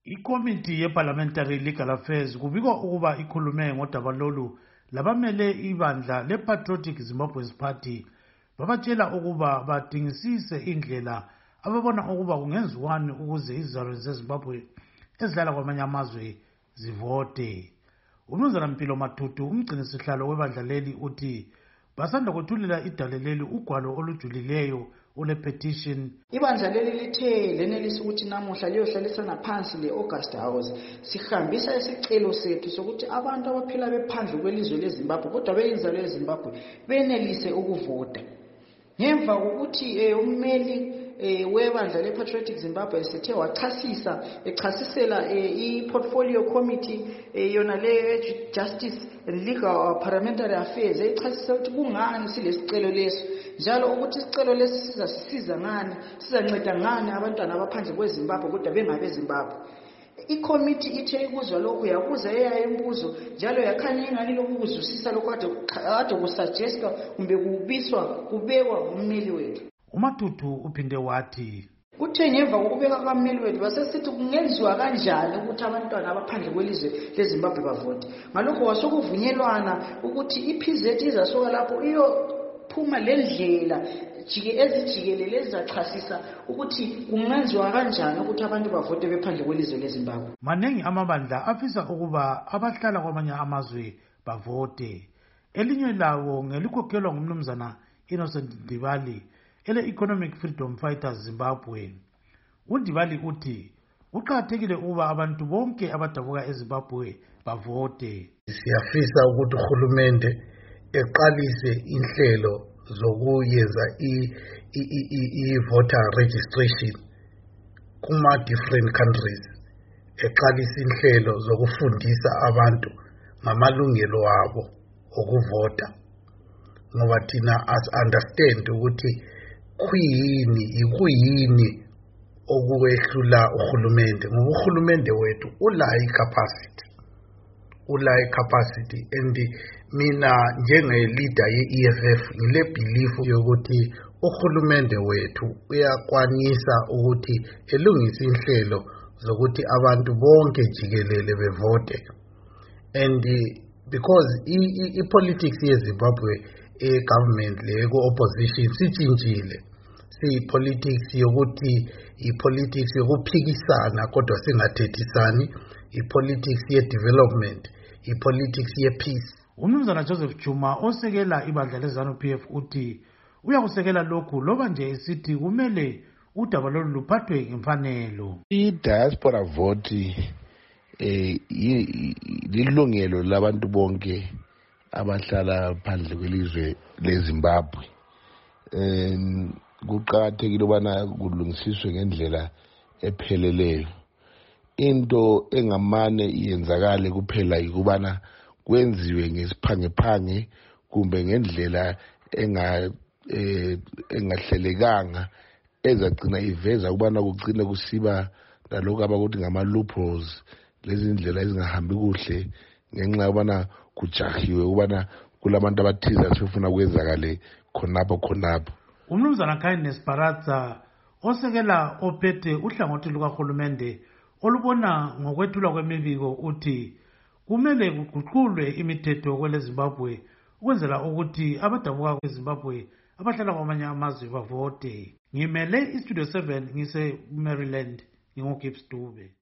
Ikomiti ye-Parliamentary Legal Affairs kubikwa ukuba ikhulume ngodaba lolu labamele ibandla le-Patriotic Zimbabwe's Party babatshela ukuba badingisise indlela ababona ukuba kungenziwani ukuze izizalwane zeZimbabwe ezidlala kwamanye amazwe zivote. Umnumzana Mpilo Mathutu, umgcinisihlalo webandla leli, uthi basanda kwethulela idale leli ugwalo olujulileyo ole-petition. Ibandla leli lithe lenelisa ukuthi namuhla liyohlalisana phansi le-Augusta House sihambisa isicelo sethu sokuthi abantu abaphila bephandle kwelizwe leZimbabwe kodwa beyizalo yeZimbabwe benelise ukuvota. Ngemva kokuthi ummeli webandla le-Patriotic Zimbabwe sethe echasisela i-Portfolio Committee yona le-Justice and Legal Parliamentary Affairs echasisa ukuthi kungani silesicelo leso njalo ukuthi isicelo lesi sizasisiza ngani, sizanceda ngani abantwana abaphandle kweZimbabwe kodwa bengabe Zimbabwe. Ikomiti ithe ikuzwa lokhu yabuza embuzo njalo yakhanya ingani lokuzwisisa lokho kade kusuggestwa kumbe kubekwa ummeli wethu. uMathutu uphinde wathi kuthe ngemva kokubeka kwammeli wethu basesithi kungenziwa kanjani ukuthi abantwana abaphandle kwelizwe leZimbabwe bavote. Ngalokho wasokuvunyelwana ukuthi iPZ izasoka lapho iyophuma lendlela ezijikelele ezachasisa ukuthi kungenziwa kanjani ukuthi abantu bavote bephandle kwelizwe leZimbabwe. Maningi amabandla afisa ukuba abahlala kwamanye amazwe bavote. Elinye lawo ngelikhokhelwa ngumnumzana Innocent Ndibali ele-Economic Freedom Fighters Zimbabwe. uNdibali uthi uqakathekile ukuba abantu bonke abadabuka eZimbabwe bavote. Siyafisa ukuthi uhulumende eqalise inhlelo zokuyenza i-voter registration kuma-different countries, eqalisa inhlelo zokufundisa abantu ngamalungelo abo okuvota, ngoba thina as-understand ukuthi kuyini okwehlula uhulumende, ngoba uhulumende wethu ulayo i-capacity and mina njenge-leader ye-EFF ngile-belief yokuthi uhulumende wethu uyakwanisa ukuthi elungise inhlelo zokuthi abantu bonke jikelele bevote. And because i-politics yeZimbabwe government le-opposition sitshintshile, siyi-politics yokuthi i-politics yokuphikisana kodwa singathethisani, i-politics ye-development, i-politics ye-peace. Umnumzana Joseph Chuma osekela ibandla le-ZANU-PF uthi uyakusekela lokhu loba nje esithi kumele udaba lolu luphathwe ngemfanelo. I-diaspora vote lilungelo labantu bonke abahlala phandle kwelizwe leZimbabwe. Kuqakathekile ubana kulungisiswe ngendlela epheleleyo. Into engamane iyenzakale kuphela yikubana kwenziwe ngesiphangephange kumbe ngendlela engahlelekanga ezagcina iveza ukubana kugcine kusiba lalokho abakuthi ngama-loopholes, lezi ndlela ezingahambi kuhle ngenxa yokubana kujahiwe ukubana kulabantu abathize asefuna kwenzakale khonapho. Umnumzana Kindness Baratza osekela ophethe uhlangothi lukahulumende olubona ngokwethulwa kwemibiko uthi kumele kuguqulwe imithetho kweleZimbabwe ukwenzela ukuthi abadabuka kweZimbabwe abahlala kwamanye amazwe bavote. Ngimele iStudio 7 ngise Maryland, nginguGibbs Dube.